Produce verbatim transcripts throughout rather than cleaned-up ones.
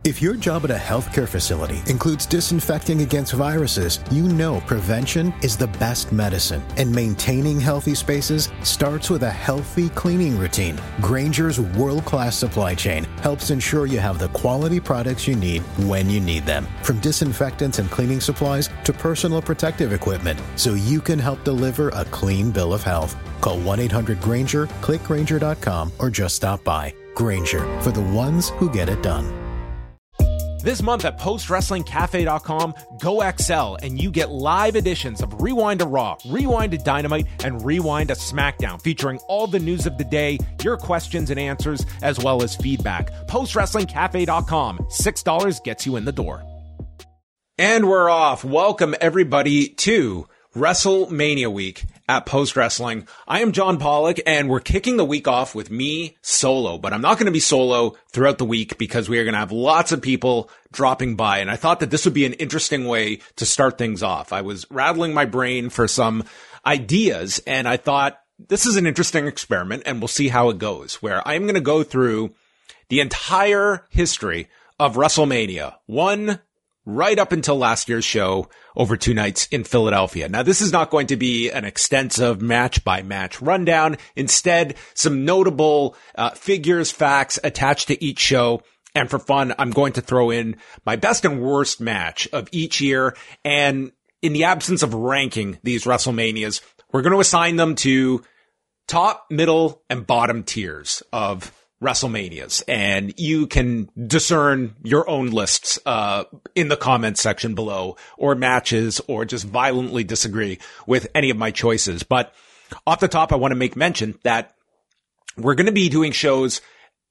If your job at a healthcare facility includes disinfecting against viruses, you know prevention is the best medicine, and maintaining healthy spaces starts with a healthy cleaning routine. Grainger's world-class supply chain helps ensure you have the quality products you need when you need them, from disinfectants and cleaning supplies to personal protective equipment, so you can help deliver a clean bill of health. Call one eight hundred Grainger, click Grainger dot com, or just stop by. Grainger, for the ones who get it done. This month at Post Wrestling Cafe dot com, go X L and you get live editions of Rewind to Raw, Rewind to Dynamite, and Rewind to SmackDown, featuring all the news of the day, your questions and answers, as well as feedback. Post Wrestling Cafe dot com. six dollars gets you in the door. And we're off. Welcome, everybody, to WrestleMania week at Post Wrestling. I am John Pollock, and we're kicking the week off with me solo, but I'm not going to be solo throughout the week because we are going to have lots of people dropping by, and I thought that this would be an interesting way to start things off. I was rattling my brain for some ideas, and I thought this is an interesting experiment, and we'll see how it goes, where I'm going to go through the entire history of WrestleMania, one right up until last year's show over two nights in Philadelphia. Now, this is not going to be an extensive match-by-match rundown. Instead, some notable uh, figures, facts attached to each show. And for fun, I'm going to throw in my best and worst match of each year. And in the absence of ranking these WrestleManias, we're going to assign them to top, middle, and bottom tiers of WrestleManias, and you can discern your own lists uh in the comments section below, or matches, or just violently disagree with any of my choices. But off the top, I want to make mention that we're going to be doing shows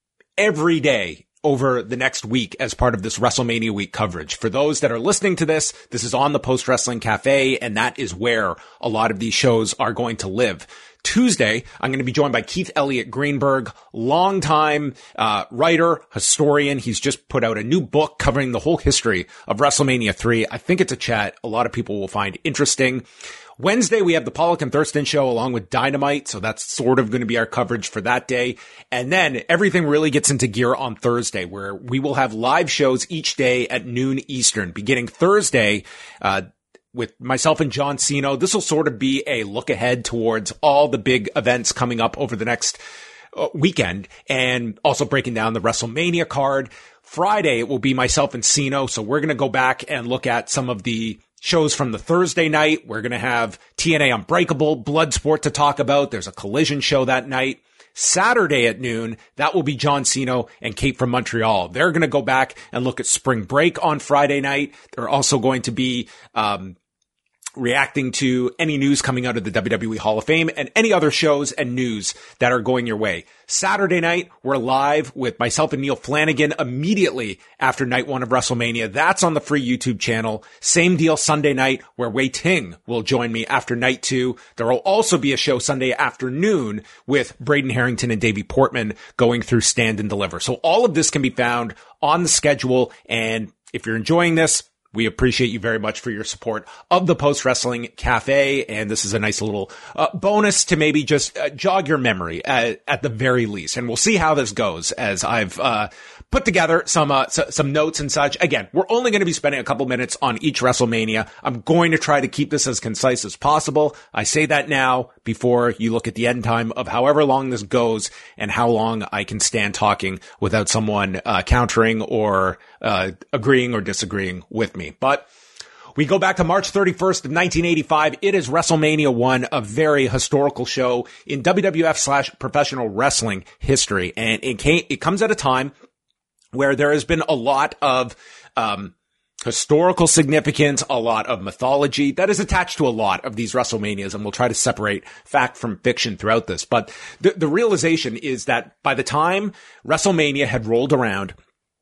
every day over the next week as part of this WrestleMania week coverage. For those that are listening to this, this is on the Post Wrestling Cafe, and that is where a lot of these shows are going to live. Tuesday, I'm going to be joined by Keith Elliott Greenberg, longtime uh, writer, historian. He's just put out a new book covering the whole history of WrestleMania three. I think it's a chat a lot of people will find interesting. Wednesday, we have the Pollock and Thurston show along with Dynamite, so that's sort of going to be our coverage for that day. And then everything really gets into gear on Thursday, where we will have live shows each day at noon Eastern. Beginning Thursday, uh with myself and John Cena, this will sort of be a look ahead towards all the big events coming up over the next uh, weekend, and also breaking down the WrestleMania card. Friday, it will be myself and Cena, so we're going to go back and look at some of the shows from the Thursday night. We're going to have T N A Unbreakable, Bloodsport to talk about. There's a Collision show that night. Saturday at noon, that will be John Cena and Kate from Montreal. They're going to go back and look at Spring Break on Friday night. They're also going to be um reacting to any news coming out of the W W E Hall of Fame and any other shows and news that are going your way. Saturday night, we're live with myself and Neil Flanagan immediately after night one of WrestleMania. That's on the free YouTube channel. Same deal Sunday night, where Wei Ting will join me after night two. There will also be a show Sunday afternoon with Braden Harrington and Davey Portman going through Stand and Deliver. So all of this can be found on the schedule. And if you're enjoying this, we appreciate you very much for your support of the Post Wrestling Cafe, and this is a nice little uh, bonus to maybe just uh, jog your memory at, at the very least. And we'll see how this goes as I've uh put together some uh, s- some notes and such. Again, we're only going to be spending a couple minutes on each WrestleMania. I'm going to try to keep this as concise as possible. I say that now before you look at the end time of however long this goes and how long I can stand talking without someone uh countering or uh agreeing or disagreeing with me. But we go back to March thirty-first of nineteen eighty-five. It is WrestleMania one, a very historical show in W W F slash professional wrestling history. And it came, it comes at a time where there has been a lot of um historical significance, a lot of mythology that is attached to a lot of these WrestleManias, and we'll try to separate fact from fiction throughout this. But the, the realization is that by the time WrestleMania had rolled around,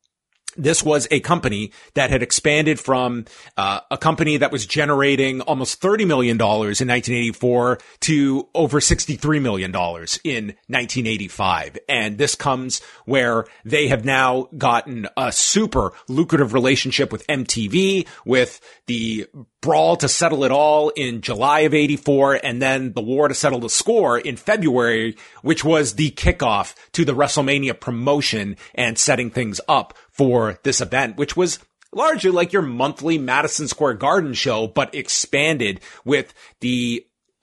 this was a company that had expanded from uh, a company that was generating almost thirty million dollars in nineteen eighty-four to over sixty-three million dollars in nineteen eighty-five. And this comes where they have now gotten a super lucrative relationship with M T V, with the brawl to settle it all in July of eighty-four, and then the war to settle the score in February, which was the kickoff to the WrestleMania promotion and setting things up for this event, which was largely like your monthly Madison Square Garden show, but expanded with the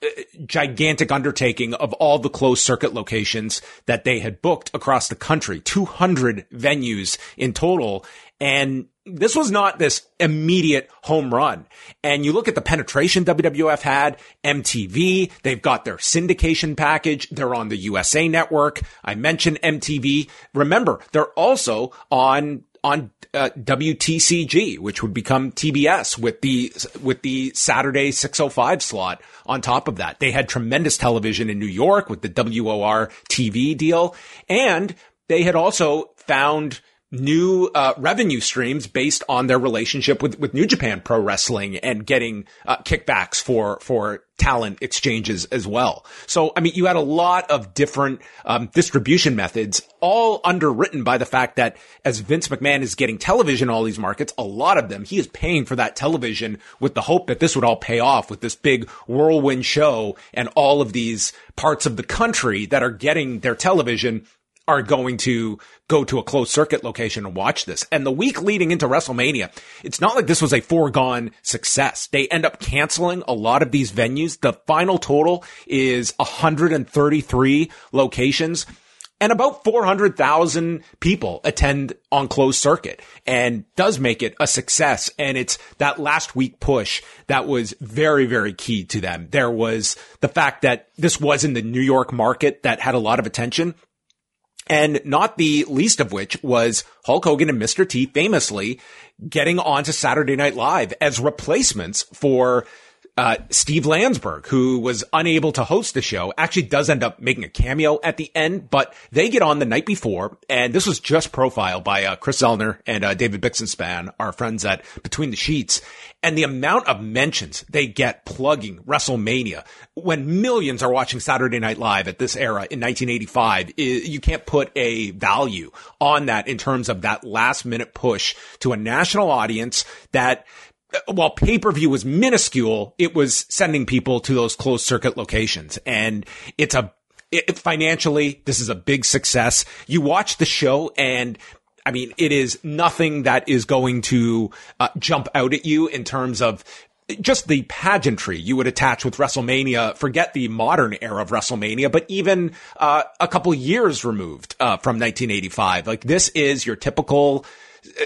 gigantic undertaking of all the closed circuit locations that they had booked across the country, two hundred venues in total. And this was not this immediate home run. And you look at the penetration W W F had, M T V, they've got their syndication package. They're on the U S A Network. I mentioned M T V. Remember, they're also on on uh, W T C G, which would become T B S with the with the Saturday six oh five slot on top of that. They had tremendous television in New York with the W O R T V deal, and they had also found new uh, revenue streams based on their relationship with with New Japan Pro Wrestling and getting uh, kickbacks for for talent exchanges as well. So, I mean, you had a lot of different um, distribution methods, all underwritten by the fact that as Vince McMahon is getting television in all these markets, a lot of them, he is paying for that television with the hope that this would all pay off with this big whirlwind show, and all of these parts of the country that are getting their television are going to go to a closed circuit location and watch this. And the week leading into WrestleMania, it's not like this was a foregone success. They end up canceling a lot of these venues. The final total is one hundred thirty-three locations, and about four hundred thousand people attend on closed circuit, and does make it a success. And it's that last week push that was very, very key to them. There was the fact that this was in the New York market that had a lot of attention. And not the least of which was Hulk Hogan and Mister T famously getting onto Saturday Night Live as replacements for uh Steve Landsberg, who was unable to host the show. Actually does end up making a cameo at the end, but they get on the night before, and this was just profiled by uh, Chris Zellner and uh, David Bixenspan, our friends at Between the Sheets. And the amount of mentions they get plugging WrestleMania when millions are watching Saturday Night Live at this era in nineteen eighty-five, you can't put a value on that in terms of that last minute push to a national audience that, while pay-per-view was minuscule, it was sending people to those closed circuit locations. And it's a, it, financially, this is a big success. You watch the show, and I mean, it is nothing that is going to uh, jump out at you in terms of just the pageantry you would attach with WrestleMania. Forget the modern era of WrestleMania, but even uh, a couple years removed uh, from nineteen eighty-five. Like, this is your typical Uh,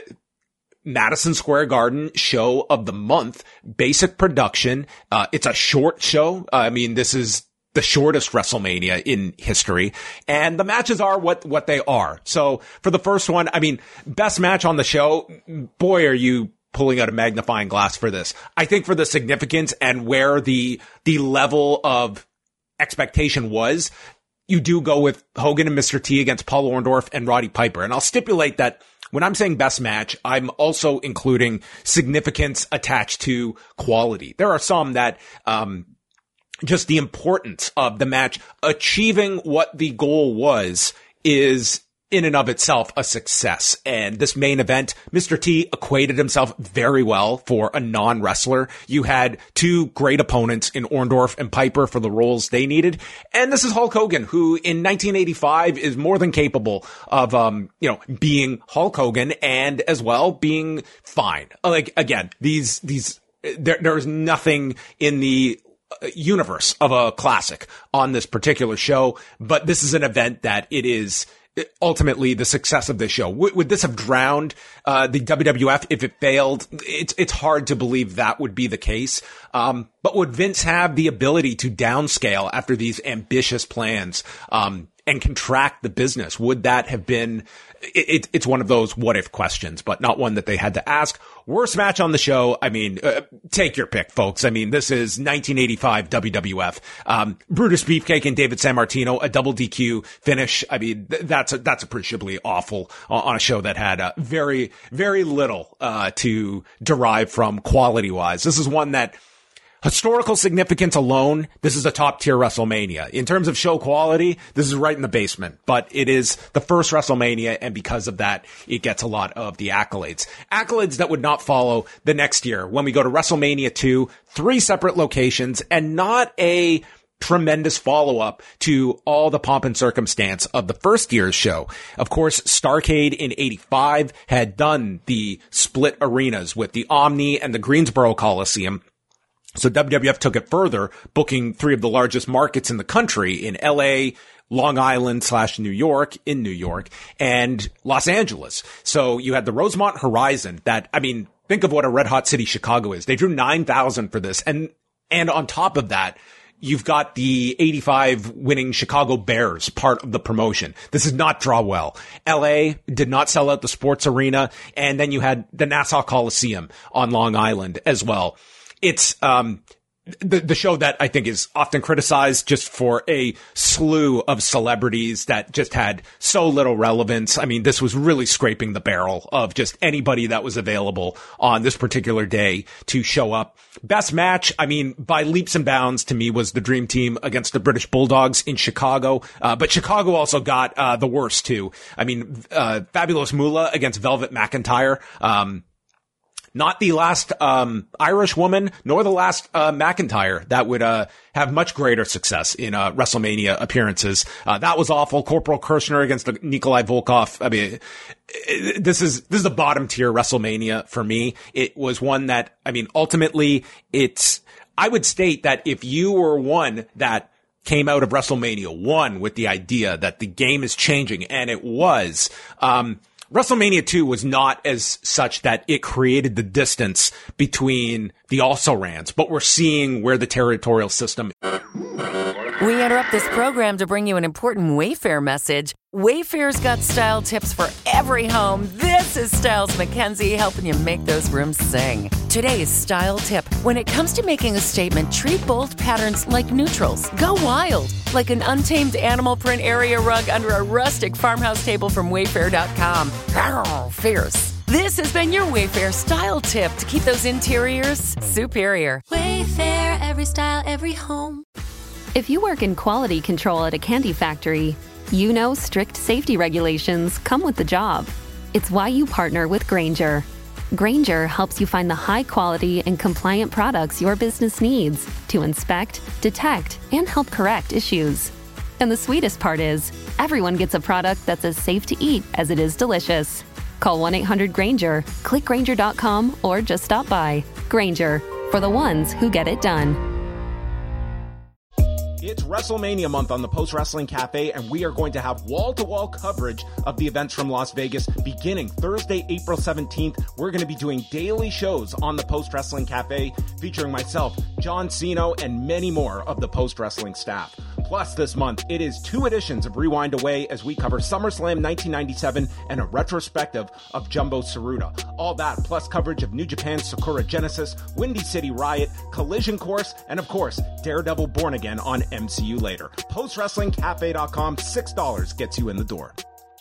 Madison Square Garden show of the month, basic production. Uh, it's a short show. Uh, I mean, this is the shortest WrestleMania in history, and the matches are what, what they are. So for the first one, I mean, best match on the show, boy, are you pulling out a magnifying glass for this. I think for the significance and where the, the level of expectation was, you do go with Hogan and Mister T against Paul Orndorff and Roddy Piper. And I'll stipulate that when I'm saying best match, I'm also including significance attached to quality. There are some that, um, just the importance of the match achieving what the goal was is in and of itself a success. And this main event, Mister T equated himself very well for a non-wrestler. You had two great opponents in Orndorff and Piper for the roles they needed. And this is Hulk Hogan, who in nineteen eighty-five is more than capable of, um, you know, being Hulk Hogan and as well being fine. Like, again, these, these, there, there is nothing in the universe of a classic on this particular show, but this is an event that it is ultimately the success of this show. W- would this have drowned uh the W W F if it failed? It's it's hard to believe that would be the case. Um, but would Vince have the ability to downscale after these ambitious plans um and contract the business? Would that have been? It, it, it's one of those what if questions, but not one that they had to ask. Worst match on the show. I mean, uh, take your pick, folks. I mean, this is nineteen eighty-five W W F. Um, Brutus Beefcake and David Sammartino, a double D Q finish. I mean, th- that's a, that's appreciably awful on, on a show that had uh, very, very little uh to derive from quality wise. This is one that, historical significance alone, this is a top tier WrestleMania. In terms of show quality, this is right in the basement, but it is the first WrestleMania, and because of that, it gets a lot of the accolades. Accolades that would not follow the next year when we go to WrestleMania two, three separate locations, and not a tremendous follow-up to all the pomp and circumstance of the first year's show. Of course, Starrcade in eighty-five had done the split arenas with the Omni and the Greensboro Coliseum. So W W F took it further, booking three of the largest markets in the country in L A, Long Island slash New York, in New York, and Los Angeles. So you had the Rosemont Horizon that, I mean, think of what a red hot city Chicago is. They drew nine thousand for this. And, and on top of that, you've got the eighty-five winning Chicago Bears part of the promotion. This did not draw well. L A did not sell out the sports arena. And then you had the Nassau Coliseum on Long Island as well. It's, um, the, the show that I think is often criticized just for a slew of celebrities that just had so little relevance. I mean, this was really scraping the barrel of just anybody that was available on this particular day to show up. Best match, I mean, by leaps and bounds to me was the Dream Team against the British Bulldogs in Chicago. Uh, but Chicago also got, uh, the worst too. I mean, uh, Fabulous Moolah against Velvet McIntyre. Um, Not the last um Irish woman, nor the last uh McIntyre that would uh have much greater success in uh WrestleMania appearances. Uh that was awful. Corporal Kirchner against the Nikolai Volkov. I mean, it, this is this is a bottom tier WrestleMania for me. It was one that, I mean, ultimately, it's. I would state that if you were one that came out of WrestleMania one with the idea that the game is changing, and it was, um. WrestleMania two was not as such that it created the distance between the also-rans, but we're seeing where the territorial system. We interrupt this program to bring you an important Wayfair message. Wayfair's got style tips for every home. This is Styles McKenzie helping you make those rooms sing. Today's style tip. When it comes to making a statement, treat bold patterns like neutrals. Go wild, like an untamed animal print area rug under a rustic farmhouse table from Wayfair dot com. Arr, fierce. This has been your Wayfair style tip to keep those interiors superior. Wayfair, every style, every home. If you work in quality control at a candy factory, you know strict safety regulations come with the job. It's why you partner with Grainger. Grainger helps you find the high-quality and compliant products your business needs to inspect, detect, and help correct issues. And the sweetest part is, everyone gets a product that's as safe to eat as it is delicious. Call one eight hundred Grainger, click Grainger dot com, or just stop by. Grainger, for the ones who get it done. It's WrestleMania month on the Post Wrestling Cafe, and we are going to have wall-to-wall coverage of the events from Las Vegas beginning Thursday, April seventeenth. We're going to be doing daily shows on the Post Wrestling Cafe featuring myself, John Cino, and many more of the Post Wrestling staff. Plus, this month, it is two editions of Rewind Away as we cover SummerSlam nineteen ninety-seven and a retrospective of Jumbo Tsuruta. All that, plus coverage of New Japan's Sakura Genesis, Windy City Riot, Collision Course, and of course, Daredevil Born Again on M C U later. Post Wrestling Cafe dot com, six dollars gets you in the door.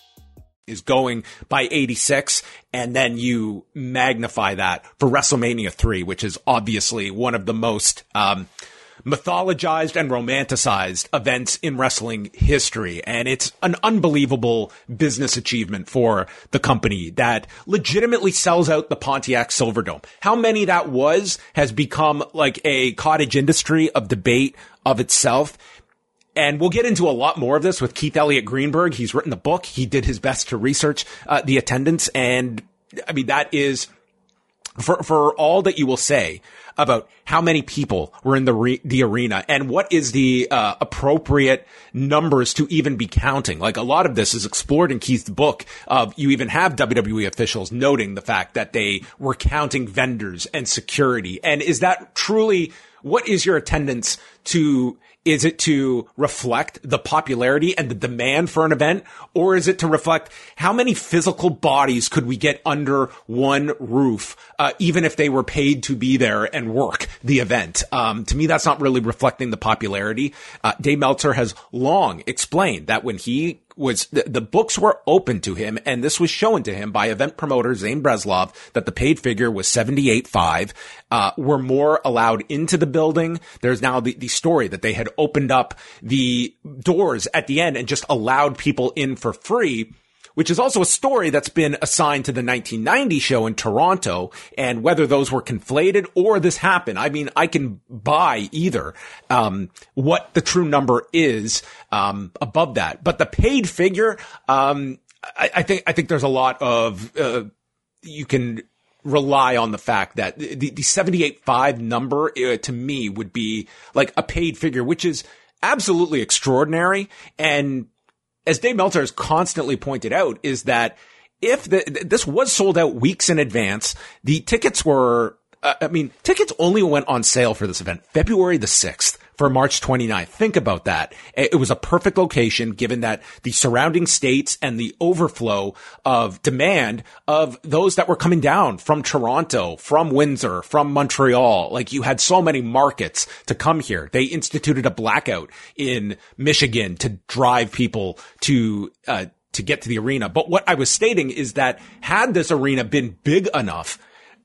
Is going by eighty-six, and then you magnify that for WrestleMania three, which is obviously one of the most um mythologized and romanticized events in wrestling history. And it's an unbelievable business achievement for the company that legitimately sells out the Pontiac Silverdome. How many that was has become like a cottage industry of debate of itself. And we'll get into a lot more of this with Keith Elliott Greenberg. He's written the book. He did his best to research uh, the attendance. And I mean, that is for, for all that you will say about how many people were in the re- the arena and what is the uh, appropriate numbers to even be counting. Like, a lot of this is explored in Keith's book. Of you even have W W E officials noting the fact that they were counting vendors and security. And is that truly, what is your attendance to? Is it to reflect the popularity and the demand for an event? Or is it to reflect how many physical bodies could we get under one roof, uh, even if they were paid to be there and work the event? Um, to me, that's not really reflecting the popularity. Uh, Dave Meltzer has long explained that when he was, the, the books were open to him, and this was shown to him by event promoter Zane Breslov, that the paid figure was seventy-eight five. Uh, were more allowed into the building. There's now the, the story that they had opened up the doors at the end and just allowed people in for free. which is also a story that's been assigned to the nineteen ninety show in Toronto, and whether those were conflated or this happened. I mean, I can buy either, um, what the true number is, um, above that. But the paid figure, um, I, I think, I think there's a lot of, uh, you can rely on the fact that the, the seventy-eight point five number uh, to me would be like a paid figure, which is absolutely extraordinary. And as Dave Meltzer has constantly pointed out, is that if the, this was sold out weeks in advance, the tickets were, uh, I mean, tickets only went on sale for this event February the sixth for March twenty-ninth. Think about that. It was a perfect location given that the surrounding states and the overflow of demand of those that were coming down from Toronto, from Windsor, from Montreal. Like, you had so many markets to come here. They instituted a blackout in Michigan to drive people to, uh, to get to the arena. But what I was stating is that had this arena been big enough,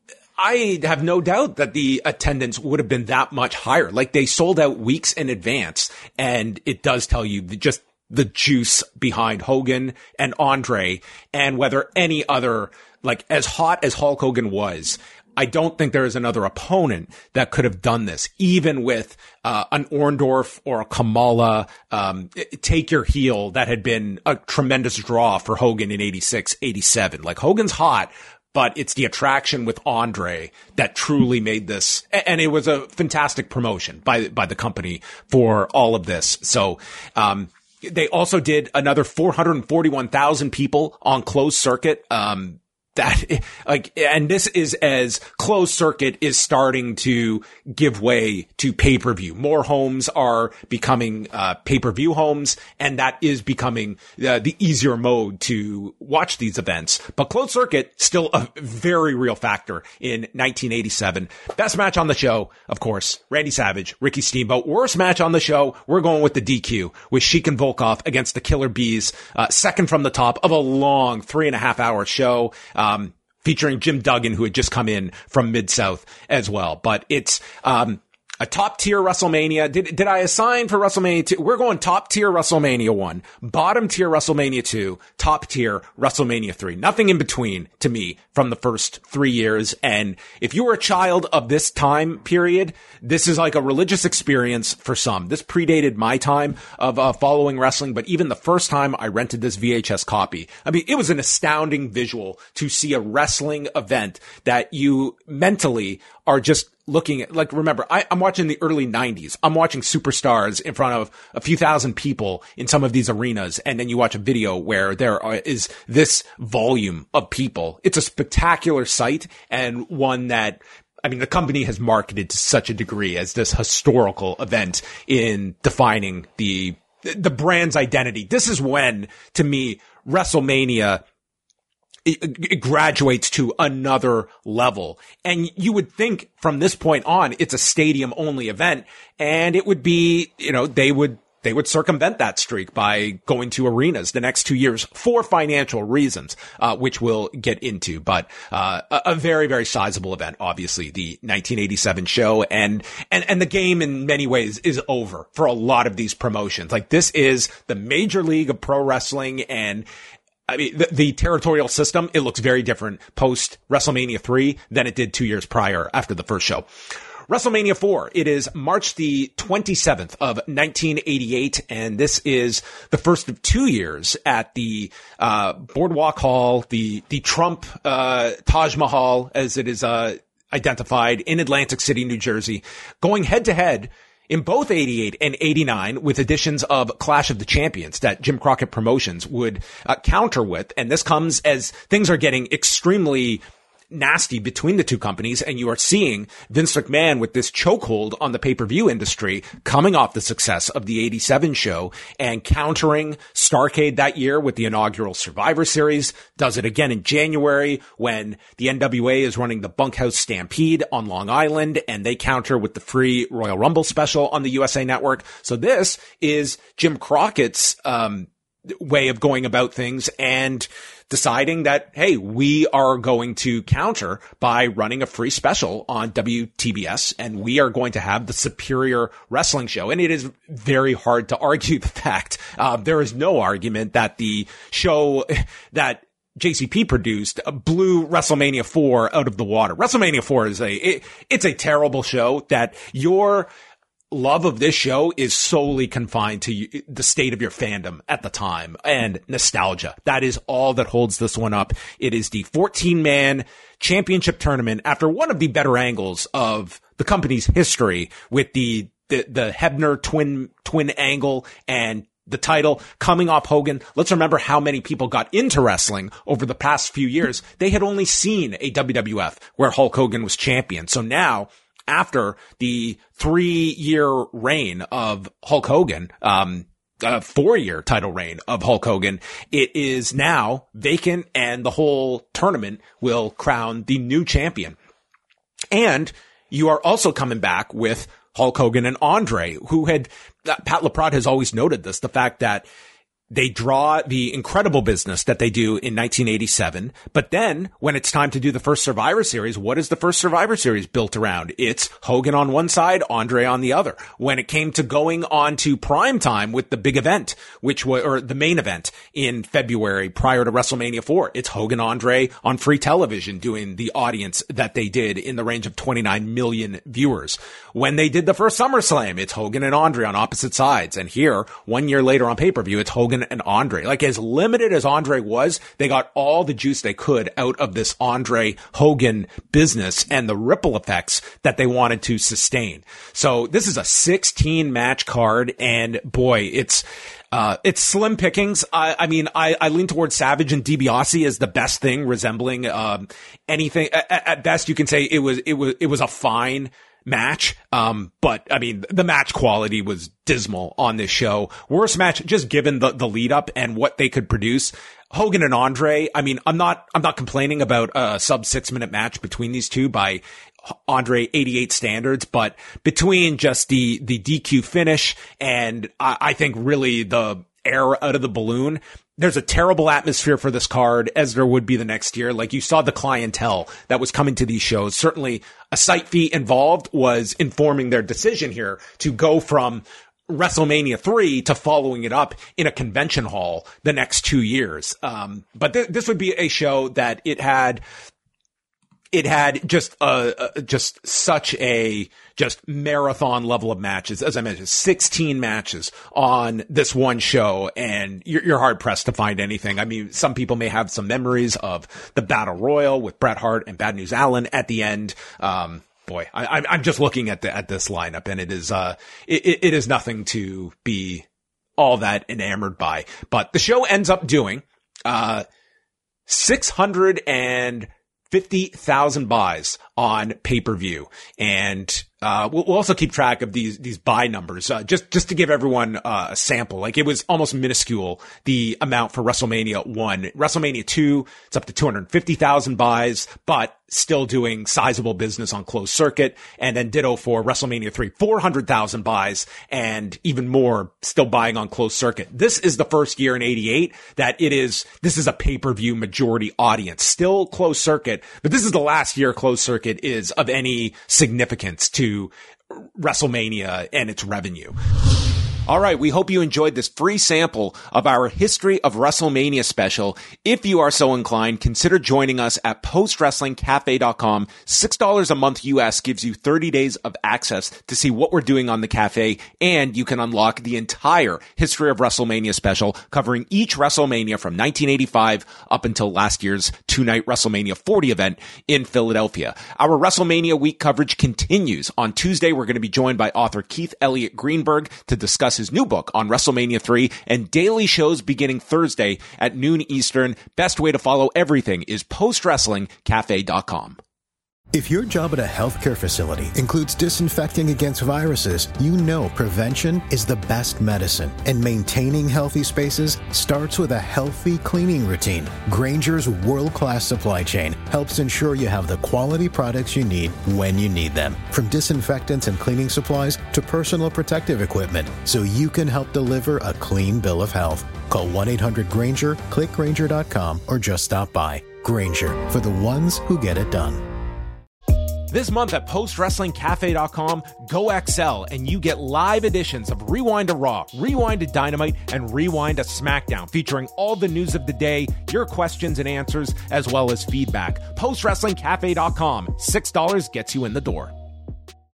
I have no doubt that the attendance would have been that much higher. Like, they sold out weeks in advance, and it does tell you the, just the juice behind Hogan and Andre, and whether any other, like, as hot as Hulk Hogan was, I don't think there is another opponent that could have done this, even with uh, an Orndorff or a Kamala, um, take your heel that had been a tremendous draw for Hogan in eighty-six, eighty-seven. Like, Hogan's hot, but it's the attraction with Andre that truly made this, and it was a fantastic promotion by, by the company for all of this. So, um, they also did another four hundred forty-one thousand people on closed circuit. Um, that, like, and this is as closed circuit is starting to give way to pay-per-view. More homes are becoming, uh, pay-per-view homes, and that is becoming, uh, the easier mode to watch these events. But closed circuit, still a very real factor in nineteen eighty-seven. Best match on the show, of course, Randy Savage, Ricky Steamboat. Worst match on the show, we're going with the D Q, with Sheik and Volkov against the Killer Bees, uh, second from the top of a long three and a half hour show. Um, featuring Jim Duggan, who had just come in from Mid-South as well. But it's, um, a top tier WrestleMania. Did, did I assign for WrestleMania two? We're going top tier WrestleMania one, bottom tier WrestleMania two, top tier WrestleMania three. Nothing in between to me from the first three years. And if you were a child of this time period, this is like a religious experience for some. This predated my time of uh, following wrestling, but even the first time I rented this V H S copy, I mean, it was an astounding visual to see a wrestling event that you mentally are just looking at. Like, remember, I, I'm watching the early nineties. I'm watching superstars in front of a few thousand people in some of these arenas. And then you watch a video where there are, is this volume of people. It's a spectacular sight, and one that, I mean, the company has marketed to such a degree as this historical event in defining the, the brand's identity. This is when, to me, WrestleMania, It, it graduates to another level. And you would think from this point on, it's a stadium only event, and it would be, you know, they would, they would circumvent that streak by going to arenas the next two years for financial reasons, uh, which we'll get into. But, uh, a, a very, very sizable event, obviously, the nineteen eighty-seven show. And, and, and the game in many ways is over for a lot of these promotions. Like, this is the major league of pro wrestling, and I mean, the, the territorial system, it looks very different post WrestleMania three than it did two years prior after the first show. WrestleMania four, it is March the twenty-seventh of nineteen eighty-eight, and this is the first of two years at the uh Boardwalk Hall, the the Trump uh Taj Mahal, as it is uh identified, in Atlantic City, New Jersey, going head to head in both eighty-eight and eighty-nine, with additions of Clash of the Champions that Jim Crockett Promotions would uh, counter with. And this comes as things are getting extremely nasty between the two companies, and you are seeing Vince McMahon with this chokehold on the pay-per-view industry, coming off the success of the eighty-seven show and countering Starrcade that year with the inaugural Survivor Series. Does it again in January when the N W A is running the Bunkhouse Stampede on Long Island, and they counter with the free Royal Rumble special on the U S A Network. So this is Jim Crockett's um way of going about things and deciding that, hey, we are going to counter by running a free special on W T B S, and we are going to have the superior wrestling show. And it is very hard to argue the fact. Uh, there is no argument that the show that J C P produced blew WrestleMania four out of the water. WrestleMania four is a, it, it's a terrible show that your love of this show is solely confined to you, the state of your fandom at the time and nostalgia. That is all that holds this one up. It is the fourteen man championship tournament after one of the better angles of the company's history with the, the, the Hebner twin, twin angle and the title coming off Hogan. Let's remember how many people got into wrestling over the past few years. They had only seen a W W F where Hulk Hogan was champion. So now, after the three-year reign of Hulk Hogan, um, a four-year title reign of Hulk Hogan, it is now vacant, and the whole tournament will crown the new champion. And you are also coming back with Hulk Hogan and Andre, who had, uh, Pat LaPrade has always noted this, the fact that they draw the incredible business that they do in nineteen eighty-seven. But then when it's time to do the first Survivor Series, what is the first Survivor Series built around? It's Hogan on one side, Andre on the other. When it came to going on to prime time with the big event, which was, or the main event in February prior to WrestleMania four, it's Hogan Andre on free television doing the audience that they did in the range of twenty-nine million viewers. When they did the first SummerSlam, it's Hogan and Andre on opposite sides. And here, one year later on pay-per-view, it's Hogan and Andre. Like, as limited as Andre was, they got all the juice they could out of this Andre Hogan business and the ripple effects that they wanted to sustain. So this is a sixteen match card, and boy, it's Uh, it's slim pickings. I, I mean, I, I lean towards Savage and DiBiase as the best thing resembling, um, anything. At, at best, you can say it was, it was, it was a fine match. Um, but I mean, the match quality was dismal on this show. Worst match, just given the, the lead up and what they could produce. Hogan and Andre. I mean, I'm not, I'm not complaining about a sub six minute match between these two by Andre eighty-eight standards, but between just the, the D Q finish and I, I think really the air out of the balloon, there's a terrible atmosphere for this card, as there would be the next year. Like, you saw the clientele that was coming to these shows. Certainly a site fee involved was informing their decision here to go from WrestleMania three to following it up in a convention hall the next two years. Um, but th- this would be a show that it had, it had just, uh, uh, just such a, just marathon level of matches. As I mentioned, sixteen matches on this one show, and you're, you're hard pressed to find anything. I mean, some people may have some memories of the Battle Royal with Bret Hart and Bad News Allen at the end. Um, boy, I, I'm just looking at the, at this lineup, and it is, uh, it, it is nothing to be all that enamored by. But the show ends up doing, uh, six hundred fifty thousand buys on pay-per-view. And, uh, we'll, we'll also keep track of these, these buy numbers, uh, just, just to give everyone uh, a sample. Like, it was almost minuscule, the amount for WrestleMania one. WrestleMania two, it's up to two hundred fifty thousand buys, but still doing sizable business on closed circuit. And then ditto for WrestleMania three, four hundred thousand buys, and even more still buying on closed circuit. This is the first year in eighty-eight that it is, this is a pay-per-view majority audience, still closed circuit, but this is the last year closed circuit is of any significance to WrestleMania and its revenue. All right, we hope you enjoyed this free sample of our History of WrestleMania special. If you are so inclined, consider joining us at post wrestling cafe dot com. six dollars a month U S gives you thirty days of access to see what we're doing on the cafe, and you can unlock the entire History of WrestleMania special, covering each WrestleMania from nineteen eighty-five up until last year's two-night WrestleMania forty event in Philadelphia. Our WrestleMania week coverage continues. On Tuesday, we're going to be joined by author Keith Elliott Greenberg to discuss his new book on WrestleMania three, and daily shows beginning Thursday at noon Eastern. Best way to follow everything is post wrestling cafe dot com. If your job at a healthcare facility includes disinfecting against viruses, you know prevention is the best medicine. And maintaining healthy spaces starts with a healthy cleaning routine. Grainger's world-class supply chain helps ensure you have the quality products you need when you need them. From disinfectants and cleaning supplies to personal protective equipment, so you can help deliver a clean bill of health. Call one eight hundred Grainger, click Grainger dot com, or just stop by. Grainger, for the ones who get it done. This month at post wrestling cafe dot com, go X L and you get live editions of Rewind to Raw, Rewind to Dynamite, and Rewind to SmackDown, featuring all the news of the day, your questions and answers, as well as feedback. post wrestling cafe dot com, six dollars gets you in the door.